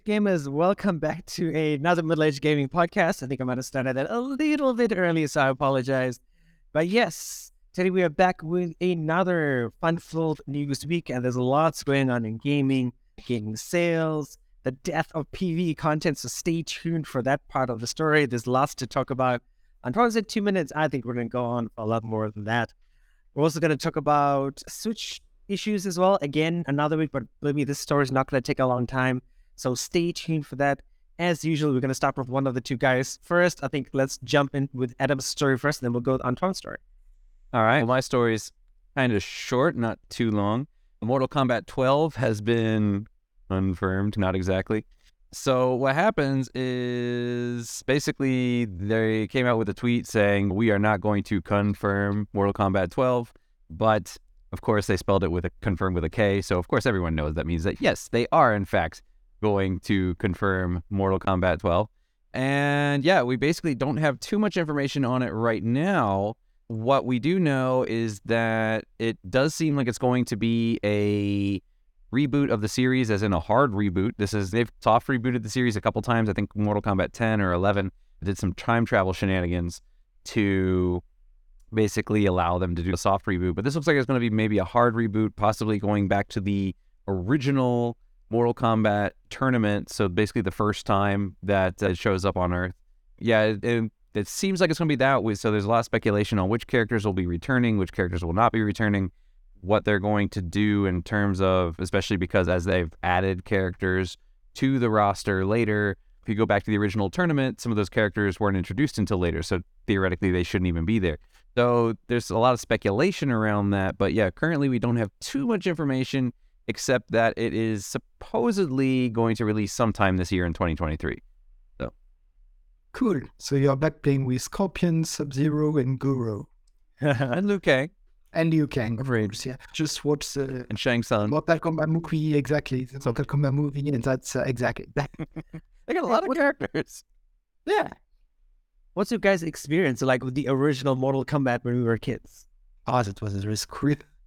gamers, welcome back to another middle-aged gaming podcast. I think I might have started that a little bit early, so I apologize. But yes, today we are back with another fun-filled news week, and there's lots going on in gaming sales, the death of PvE content, so stay tuned for that part of the story. There's lots to talk about. On probably 2 minutes, I think we're going to go on for a lot more than that. We're also going to talk about Switch issues as well. Again, another week, but believe me, this story is not going to take a long time. So stay tuned for that. As usual, we're going to start with one of the two guys first. I think let's jump in with Adam's story first, and then we'll go on Tom's story. All right. Well, my story's kind of short, not too long. Mortal Kombat 12 has been confirmed, not exactly. So what happens is basically they came out with a tweet saying, we are not going to confirm Mortal Kombat 12, but of course they spelled it with a confirm with a K. So of course everyone knows that means that yes, they are in fact going to confirm Mortal Kombat 12. And yeah, we basically don't have too much information on it right now. What we do know is that it does seem like it's going to be a reboot of the series, as in a hard reboot. They've soft rebooted the series a couple times. I think Mortal Kombat 10 or 11 did some time travel shenanigans to basically allow them to do a soft reboot. But this looks like it's going to be maybe a hard reboot, possibly going back to the original Mortal Kombat tournament. So basically the first time that it shows up on Earth. Yeah, it seems like it's going to be that way. So there's a lot of speculation on which characters will be returning, which characters will not be returning, what they're going to do in terms of, especially because as they've added characters to the roster later, if you go back to the original tournament, some of those characters weren't introduced until later. So theoretically, they shouldn't even be there. So there's a lot of speculation around that. But yeah, currently we don't have too much information, except that it is supposedly going to release sometime this year in 2023. So cool. So you're back playing with Scorpion, Sub-Zero, and Goro. and Liu Kang. And Liu Kang, of course, yeah. Just watch the... And Shang Tsung. Mortal Kombat movie, exactly. The Mortal Kombat movie, and that's exactly that. They got a lot of characters. Yeah. What's your guys' experience like with the original Mortal Kombat when we were kids? Oh, that was a risk.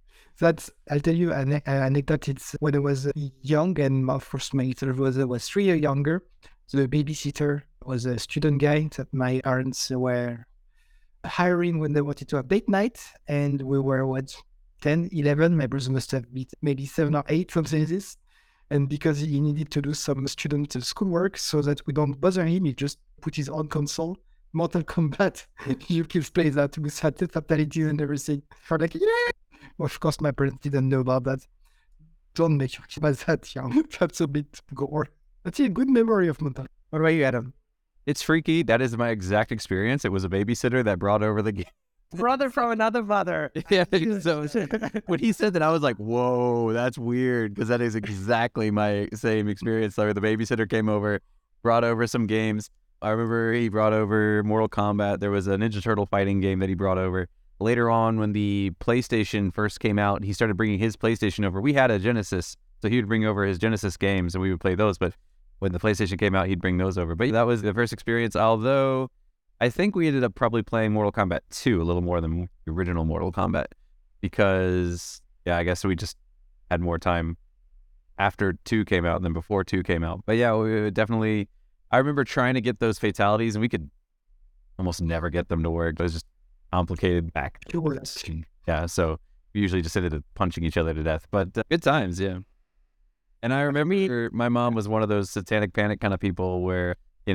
I'll tell you an anecdote. It's when I was young and my first mate was 3 years younger. The babysitter was a student guy that my parents were hiring when they wanted to have date night. And we were, 10, 11? My brother must have been maybe 7 or 8, something like this. And because he needed to do some student schoolwork so that we don't bother him, he just put his own console, Mortal Kombat. You can play that with fatalities and everything. For like, yeah! Of course, my parents didn't know about that. Don't make your kid that young. That's a bit gore. That's a good memory of Mortal. What about you, Adam? It's freaky. That is my exact experience. It was a babysitter that brought over the game. Brother from another mother. Yeah, so when he said that, I was like, whoa, that's weird, because that is exactly my same experience. Like, the babysitter came over, brought over some games. I remember he brought over Mortal Kombat. There was a Ninja Turtle fighting game that he brought over. Later on, when the PlayStation first came out, he started bringing his PlayStation over. We had a Genesis, so he would bring over his Genesis games, and we would play those. But when the PlayStation came out, he'd bring those over. But that was the first experience, although I think we ended up probably playing Mortal Kombat 2 a little more than the original Mortal Kombat, because, yeah, I guess we just had more time after 2 came out than before 2 came out. But yeah, we would definitely, I remember trying to get those fatalities, and we could almost never get them to work. It was just complicated back. Yeah, so we usually just ended up punching each other to death. But good times, yeah. And I remember my mom was one of those satanic panic kind of people where,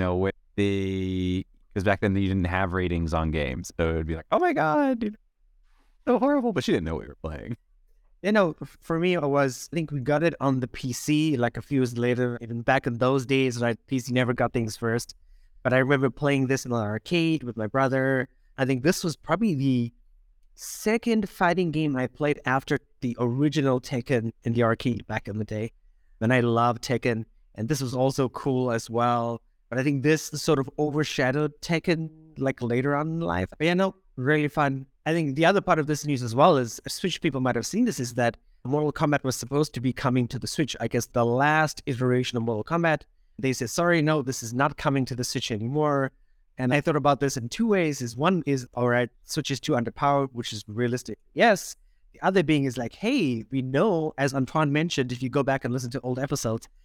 because back then you didn't have ratings on games. So it would be like, oh my God, dude, so horrible. But she didn't know we were playing. For me, I think we got it on the PC like a few years later. Even back in those days, right? PC never got things first. But I remember playing this in the arcade with my brother. I think this was probably the second fighting game I played after the original Tekken in the arcade back in the day. And I loved Tekken. And this was also cool as well. But I think this sort of overshadowed Tekken like later on in life. But yeah, no, really fun. I think the other part of this news as well is, Switch people might have seen this, is that Mortal Kombat was supposed to be coming to the Switch. I guess the last iteration of Mortal Kombat, they said, sorry, no, this is not coming to the Switch anymore. And I thought about this in 2 ways. One is, all right, Switch is too underpowered, which is realistic. Yes. The other being is like, hey, we know, as Antoine mentioned, if you go back and listen to old episodes,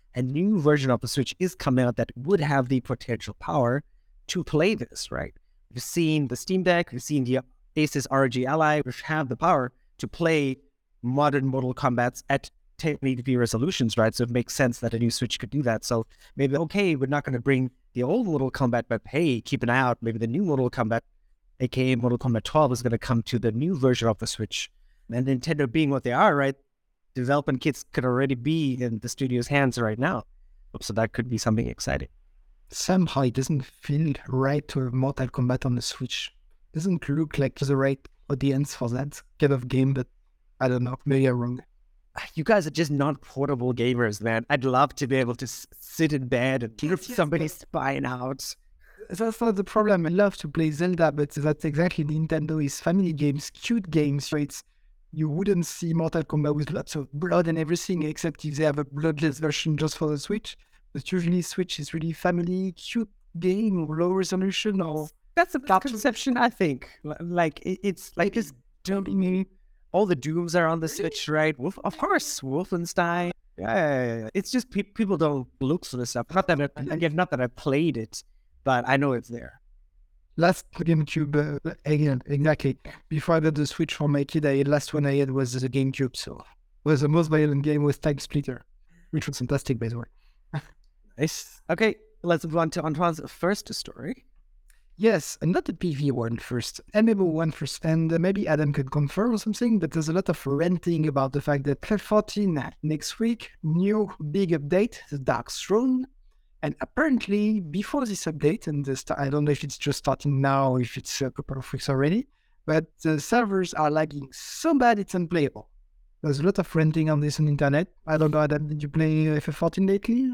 a new version of the Switch is coming out that would have the potential power to play this, right? We've seen the Steam Deck, we've seen the Asus ROG Ally, which have the power to play modern Mortal Kombats at 1080p resolutions, right? So it makes sense that a new Switch could do that. So maybe, okay, we're not going to bring the old Mortal Kombat, but hey, keep an eye out. Maybe the new Mortal Kombat, aka Mortal Kombat 12, is going to come to the new version of the Switch. And Nintendo being what they are, right? Development kits could already be in the studio's hands right now. So that could be something exciting. Somehow it doesn't feel right to have Mortal Kombat on the Switch. Doesn't look like the right audience for that kind of game, but I don't know, maybe I'm wrong. You guys are just not portable gamers, man. I'd love to be able to sit in bed and rip somebody's spine out. That's not the problem. I love to play Zelda, but that's exactly Nintendo is family games, cute games. So you wouldn't see Mortal Kombat with lots of blood and everything, except if they have a bloodless version just for the Switch. But usually Switch is really family, cute game, low resolution, or that's a misconception, I think. Like it's like just dumping. All the Dooms are on the Switch, right? Of course, Wolfenstein. Yeah. It's just people don't look for this stuff. Not that I played it, but I know it's there. Last GameCube, again, exactly. Before I got the Switch for my kid, the last one I had was the GameCube, so it was the most violent game with Time Splitter, which was fantastic, by the way. Nice. Okay, let's move on to Antoine's first story. Yes, and not the PV one first, MMO one first, and maybe Adam could confirm or something, but there's a lot of ranting about the fact that FF14 next week, new big update, the Dark Throne, and apparently before this update, and I don't know if it's just starting now or if it's a couple of weeks already, but the servers are lagging so bad it's unplayable. There's a lot of ranting on this on the internet. I don't know, Adam, did you play FF14 lately?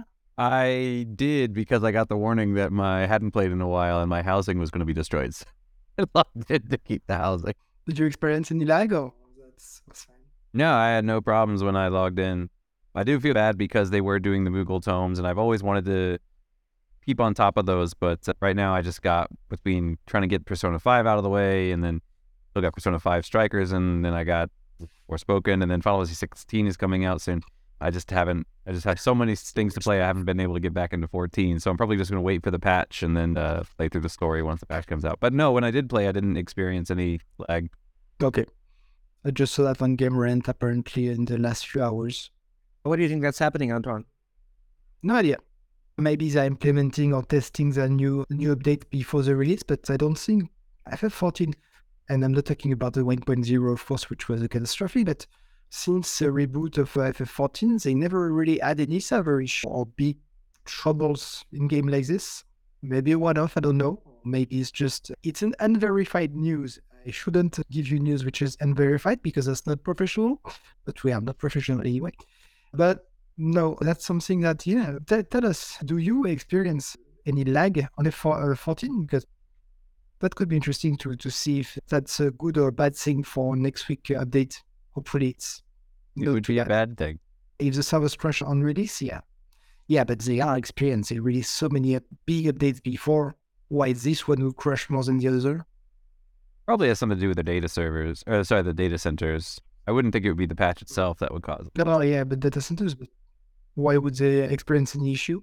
I did, because I got the warning that I hadn't played in a while and my housing was going to be destroyed. So I logged in to keep the housing. Did you experience any lag? Or that's fine. No, I had no problems when I logged in. I do feel bad because they were doing the Moogle tomes, and I've always wanted to keep on top of those. But right now, I just got between trying to get Persona 5 out of the way, and then still got Persona 5 Strikers, and then I got Forspoken, and then Final Fantasy 16 is coming out soon. I just have so many things to play. I haven't been able to get back into 14. So I'm probably just going to wait for the patch and then play through the story once the patch comes out. But no, when I did play, I didn't experience any lag. Okay. I just saw that one game rant apparently in the last few hours. What do you think that's happening, Antoine? No idea. Maybe they're implementing or testing the new update before the release, but I don't think FF14, and I'm not talking about the 1.0, of course, which was a catastrophe, but since the reboot of FF14, they never really had any server issue or big troubles in game like this. Maybe a one-off, I don't know. Maybe it's an unverified news. I shouldn't give you news which is unverified because that's not professional, but we are not professional anyway. But no, that's something that, tell us, do you experience any lag on F14? Because that could be interesting to see if that's a good or bad thing for next week update. Hopefully it would be a bad thing. If the servers crash on release, yeah. Yeah, but they are experienced. They released so many big updates before. Why this one will crash more than the other? Probably has something to do with the data servers, the data centers. I wouldn't think it would be the patch itself that would cause it. Oh, yeah, but data centers, but why would they experience any issue?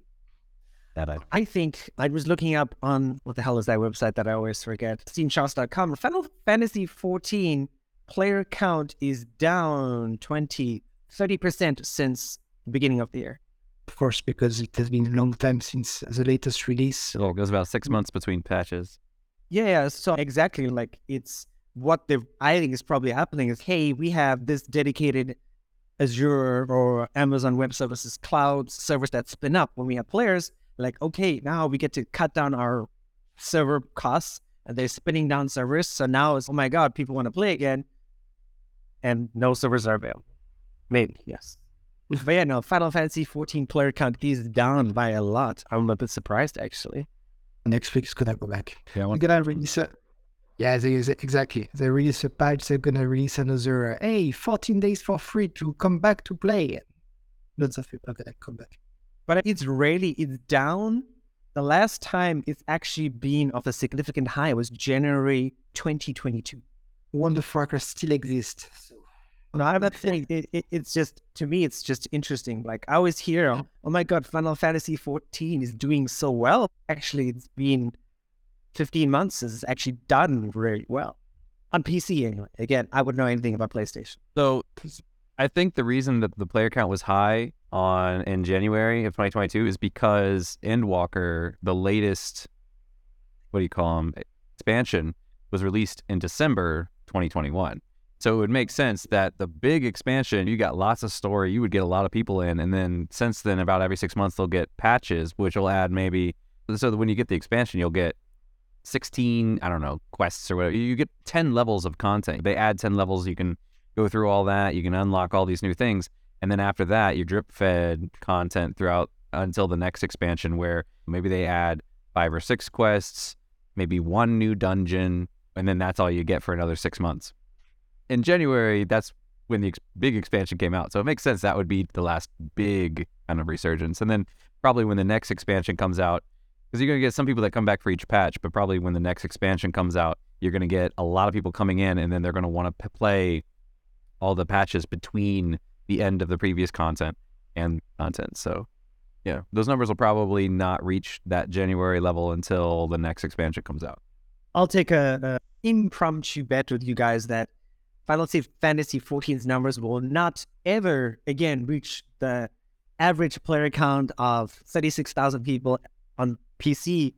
I think I was looking up on, what the hell is that website that I always forget? SteamCharts.com. Final Fantasy 14 player count is down 30% since the beginning of the year. Of course, because it has been a long time since the latest release. It goes about 6 months between patches. Yeah, so exactly, like it's what I think is probably happening is, hey, we have this dedicated Azure or Amazon Web Services cloud servers that spin up when we have players. Like, okay, now we get to cut down our server costs, and they're spinning down servers. So now it's, oh my God, people want to play again, and no servers are available. Maybe, yes. But yeah, no, Final Fantasy 14 player count is down by a lot. I'm a bit surprised, actually. Next week is going to go back. Yeah, they're going to release it. Yeah, exactly. They release a patch, they're going to release another, 14 days for free to come back to play. Lots of people are going to come back. But it's down. The last time it's actually been of a significant high was January 2022. World of Warcraft still exists. So No, I'm not saying it's just, to me, it's just interesting. Like I always hear, oh my God, Final Fantasy 14 is doing so well. Actually, it's been 15 months. It's actually done very well on PC anyway. Again, I wouldn't know anything about PlayStation. So I think the reason that the player count was high in January of 2022 is because Endwalker, the latest, what do you call them, expansion, was released in December 2021. So it would make sense that the big expansion, you got lots of story, you would get a lot of people in, and then since then, about every 6 months, they'll get patches, which will add maybe, so that when you get the expansion, you'll get 16, I don't know, quests or whatever. You get 10 levels of content. They add 10 levels, you can go through all that, you can unlock all these new things, and then after that, you're drip-fed content throughout until the next expansion where maybe they add 5 or 6 quests, maybe 1 new dungeon, and then that's all you get for another 6 months. In January, that's when the big expansion came out. So it makes sense that would be the last big kind of resurgence. And then probably when the next expansion comes out, because you're going to get some people that come back for each patch, but probably when the next expansion comes out, you're going to get a lot of people coming in, and then they're going to want to play all the patches between the end of the previous content and content. So yeah, those numbers will probably not reach that January level until the next expansion comes out. I'll take a impromptu bet with you guys that Final Fantasy 14's numbers will not ever again reach the average player count of 36,000 people on PC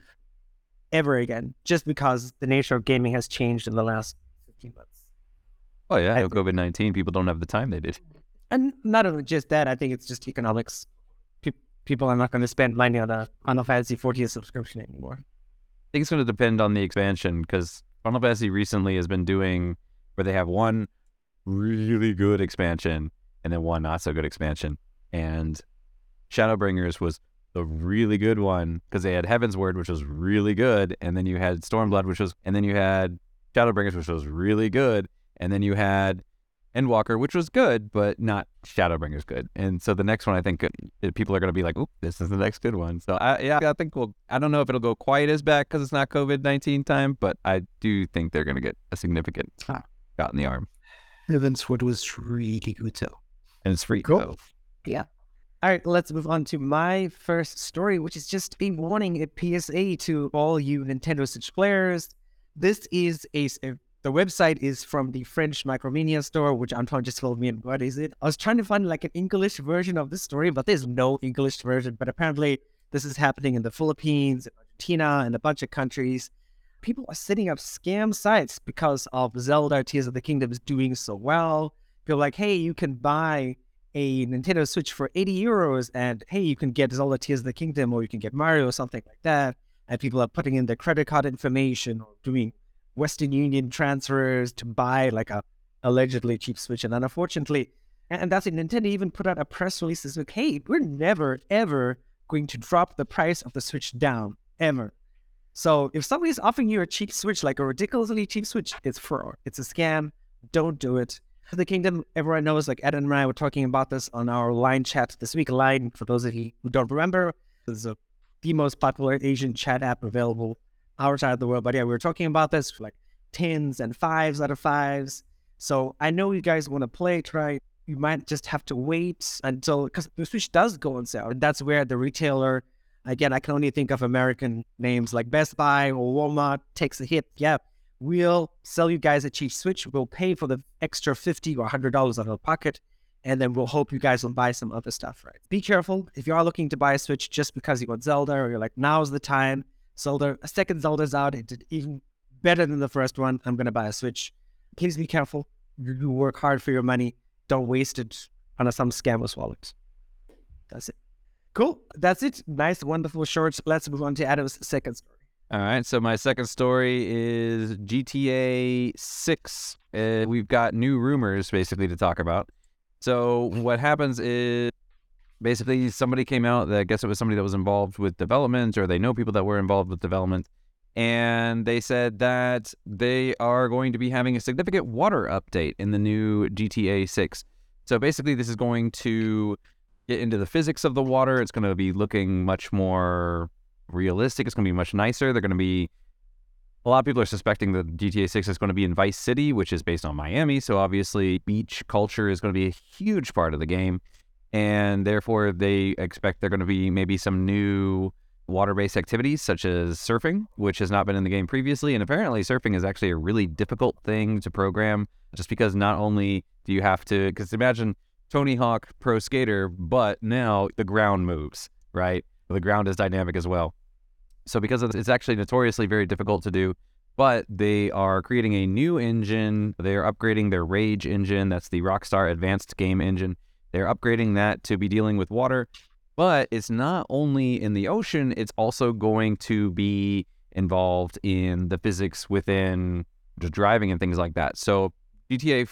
ever again, just because the nature of gaming has changed in the last 15 months. Oh yeah, COVID-19, people don't have the time they did. And not only just that, I think it's just economics. People are not going to spend money on a Final Fantasy 14 subscription anymore. I think it's going to depend on the expansion, because Final Fantasy recently has been doing where they have one really good expansion and then one not so good expansion. And Shadowbringers was the really good one because they had Heavensward, which was really good, and then you had Stormblood, and then you had Shadowbringers, which was really good, and then you had Endwalker, which was good, but not Shadowbringers good. And so the next one, I think people are going to be like, "Oh, this is the next good one." So I think I don't know if it'll go quite as bad because it's not COVID-19 time, but I do think they're going to get a significant shot in the arm. Heavensward was really good though. And it's free. Cool. So. Yeah. All right, let's move on to my first story, which is just a warning, a PSA to all you Nintendo Switch players. This is the website is from the French Micromania store, which Antoine just told me, and what is it? I was trying to find like an English version of this story, but there's no English version. But apparently this is happening in the Philippines, Argentina, and a bunch of countries. People are setting up scam sites because of Zelda Tears of the Kingdom is doing so well. People are like, hey, you can buy a Nintendo Switch for 80 euros, and hey, you can get Zelda Tears of the Kingdom, or you can get Mario or something like that. And people are putting in their credit card information or doing Western Union transfers to buy like a allegedly cheap Switch. And then unfortunately, and that's it, Nintendo even put out a press release that's like, hey, we're never, ever going to drop the price of the Switch down, ever. So if somebody's offering you a cheap Switch, like a ridiculously cheap Switch, it's fraud. It's a scam. Don't do it. The Kingdom, everyone knows, like Ed and I were talking about this on our Line chat this week. Line, for those of you who don't remember, is the most popular Asian chat app available outside of the world. But yeah, we were talking about this for like 10s and 5s out of 5s. So I know you guys want to play, try. You might just have to wait until, because the Switch does go on sale. And that's where the retailer, again, I can only think of American names like Best Buy or Walmart, takes a hit. Yeah, we'll sell you guys a cheap Switch. We'll pay for the extra $50 or $100 out of the pocket, and then we'll hope you guys will buy some other stuff, right? Be careful. If you are looking to buy a Switch just because you want Zelda, or you're like, now's the time, Zelda, a second Zelda's out, it did even better than the first one, I'm going to buy a Switch. Please be careful. You work hard for your money. Don't waste it on some scammer's wallet. That's it. Cool. That's it. Nice, wonderful shorts. Let's move on to Adam's second story. All right. So my second story is GTA 6. We've got new rumors basically to talk about. So what happens is basically somebody came out, I guess it was somebody that was involved with development, or they know people that were involved with development. And they said that they are going to be having a significant water update in the new GTA 6. So basically this is going to get into the physics of the water. It's going to be looking much more realistic. It's going to be much nicer. They're going to be A lot of people are suspecting that GTA 6 is going to be in Vice City, which is based on Miami. So obviously, beach culture is going to be a huge part of the game. And therefore, they expect there are going to be maybe some new water-based activities such as surfing, which has not been in the game previously. And apparently, surfing is actually a really difficult thing to program just because not only do you have to, because imagine Tony Hawk Pro Skater, but now the ground moves, right? The ground is dynamic as well. So because it's actually notoriously very difficult to do, but they are creating a new engine. They are upgrading their Rage engine. That's the Rockstar Advanced Game Engine. They're upgrading that to be dealing with water. But it's not only in the ocean, it's also going to be involved in the physics within just driving and things like that. So GTA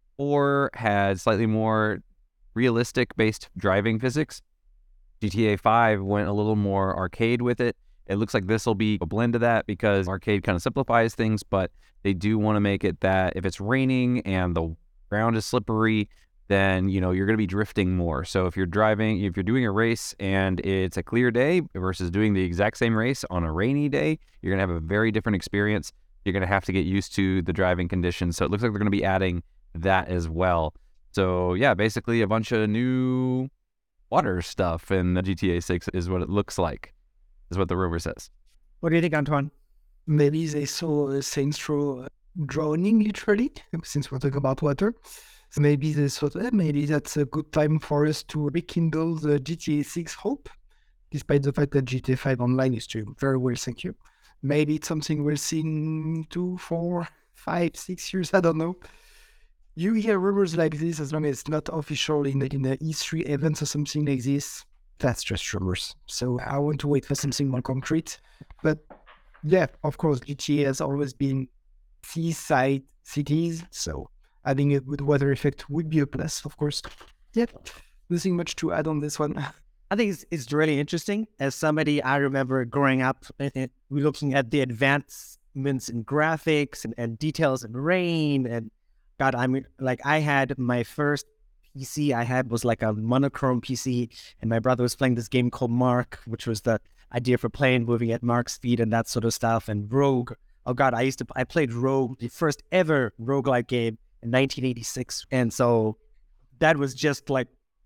4 had slightly more realistic-based driving physics. GTA 5 went a little more arcade with it. It looks like this will be a blend of that because arcade kind of simplifies things, but they do want to make it that if it's raining and the ground is slippery, then, you're going to be drifting more. So if you're doing a race and it's a clear day versus doing the exact same race on a rainy day, you're going to have a very different experience. You're going to have to get used to the driving conditions. So it looks like they're going to be adding that as well. So yeah, basically a bunch of new water stuff in the GTA 6 is what it looks like, is what the rumor says. What do you think, Antoine? Maybe they saw Saints Row drowning, literally, since we're talking about water. So maybe they thought, maybe that's a good time for us to rekindle the GTA 6 hope, despite the fact that GTA 5 Online is doing very well, thank you. Maybe it's something we'll see in 2, 4, 5, 6 years, I don't know. You hear rumors like this as long as it's not official in the E3 events or something like this. That's just rumors. So I want to wait for something more concrete. But yeah, of course, GTA has always been seaside cities. So having a good weather effect would be a plus, of course. Yeah, nothing much to add on this one. I think it's really interesting. As somebody, I remember growing up, looking at the advancements in graphics and details in rain. And God, I had my first PC I had was like a monochrome PC, and my brother was playing this game called Mark, which was the idea for moving at Mark's speed and that sort of stuff. And Rogue. Oh God, I played Rogue, the first ever roguelike game in 1986. And so that was just like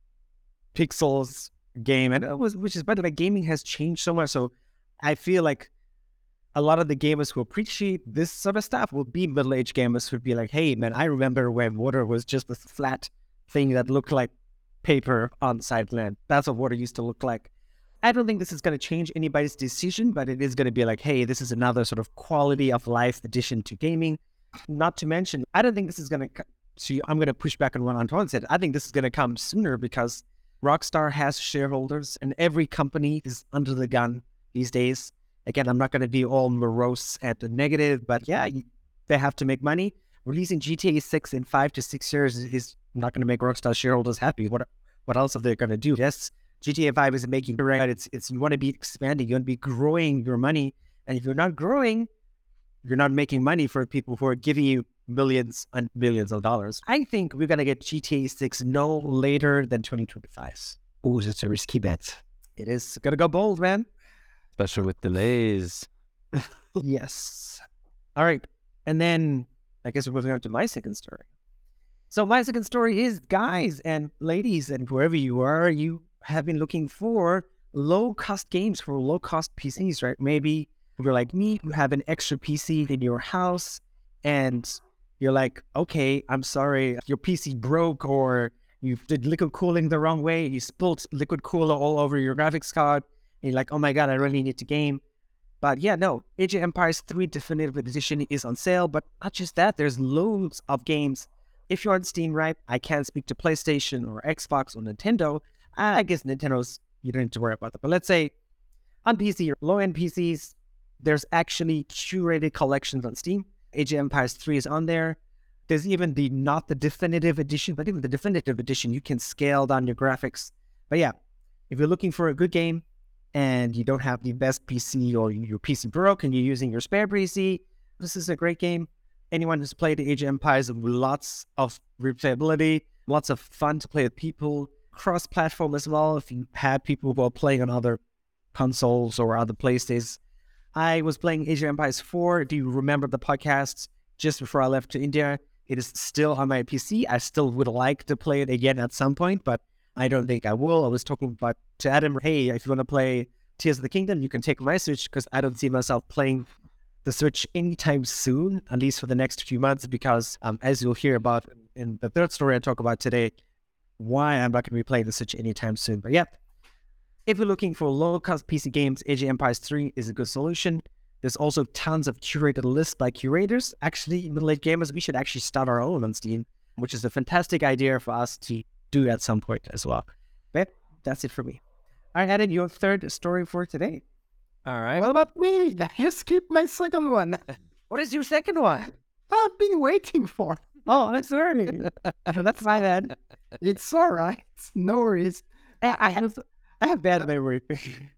pixels game. And which is better. Like gaming has changed so much. So I feel like a lot of the gamers who appreciate this sort of stuff will be middle-aged gamers who'd be like, hey man, I remember when water was just this flat thing that looked like paper on side land. That's what water used to look like. I don't think this is going to change anybody's decision, but it is going to be like, hey, this is another sort of quality of life addition to gaming. Not to mention, I don't think this is going to... So I'm going to push back on what Antoine said. I think this is going to come sooner because Rockstar has shareholders and every company is under the gun these days. Again, I'm not going to be all morose and negative, but yeah, they have to make money. Releasing GTA 6 in 5 to 6 years is not going to make Rockstar shareholders happy. What else are they going to do? Yes, GTA 5 is making right. It's you want to be expanding, you want to be growing your money, and if you're not growing, you're not making money for people who are giving you millions and millions of dollars. I think we're going to get GTA 6 no later than 2025. Oh, that's a risky bet. It is going to go bold, man. Especially with delays. Yes. All right. And then I guess we're moving on to my second story. So my second story is, guys and ladies and whoever you are, you have been looking for low-cost games for low-cost PCs, right? Maybe you're like me, you have an extra PC in your house and you're like, okay, I'm sorry, your PC broke or you did liquid cooling the wrong way, you spilled liquid cooler all over your graphics card, and you're like, oh my God, I really need to game. But yeah, no, Age of Empires 3 Definitive Edition is on sale, but not just that, there's loads of games. If you're on Steam, right, I can't speak to PlayStation or Xbox or Nintendo. I guess Nintendo's, you don't need to worry about that. But let's say on PC or low-end PCs, there's actually curated collections on Steam. Age of Empires 3 is on there. There's even not the Definitive Edition, but even the Definitive Edition, you can scale down your graphics. But yeah, if you're looking for a good game and you don't have the best PC or your PC broke and you're using your spare PC, this is a great game. Anyone who's played Age of Empires, lots of replayability, lots of fun to play with people, cross-platform as well. If you have people who are playing on other consoles or other PlayStations, I was playing Age of Empires 4. Do you remember the podcasts just before I left to India? It is still on my PC. I still would like to play it again at some point, but I don't think I will. I was talking about to Adam, hey, if you want to play Tears of the Kingdom, you can take my Switch, because I don't see myself playing the Switch anytime soon, at least for the next few months, because as you'll hear about in the third story I talk about today, why I'm not going to be playing the Switch anytime soon. But yeah, if you're looking for low-cost PC games, Age of Empires 3 is a good solution. There's also tons of curated lists by curators. Actually, middle-aged gamers, we should actually start our own on Steam, which is a fantastic idea for us to do at some point as well. But that's it for me. All right, Adam, your third story for today. All right. What about me? You skipped my second one. What is your second one? I've been waiting for. Oh, I'm sorry. That's my bad. It's all right. No worries. I have bad memory.